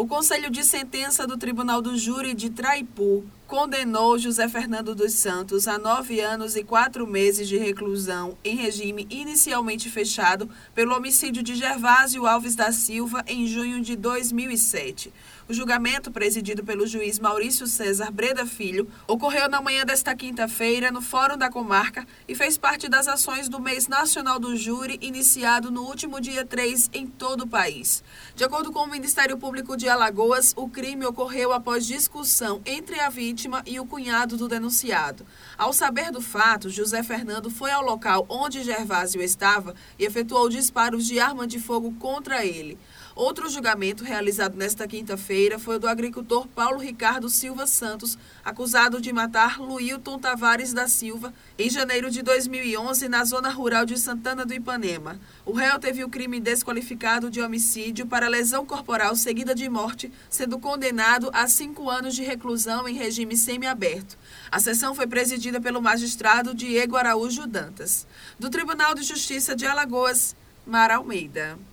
O Conselho de Sentença do Tribunal do Júri de Traipu condenou José Fernando dos Santos a 9 anos e 4 meses de reclusão em regime inicialmente fechado pelo homicídio de Gervásio Alves da Silva em junho de 2007. O julgamento, presidido pelo juiz Maurício César Breda Filho, ocorreu na manhã desta quinta-feira no Fórum da Comarca e fez parte das ações do Mês Nacional do Júri, iniciado no último dia 3 em todo o país. De acordo com o Ministério Público de Alagoas, o crime ocorreu após discussão entre a vítima e o cunhado do denunciado. Ao saber do fato, José Fernando foi ao local onde Gervásio estava e efetuou disparos de arma de fogo contra ele. Outro julgamento realizado nesta quinta-feira foi o do agricultor Paulo Ricardo Silva Santos, acusado de matar Luilton Tavares da Silva em janeiro de 2011 na zona rural de Santana do Ipanema. O réu teve o crime desqualificado de homicídio para lesão corporal seguida de morte, sendo condenado a 5 anos de reclusão em regime semiaberto. A sessão foi presidida pelo magistrado Diego Araújo Dantas. Do Tribunal de Justiça de Alagoas, Mara Almeida.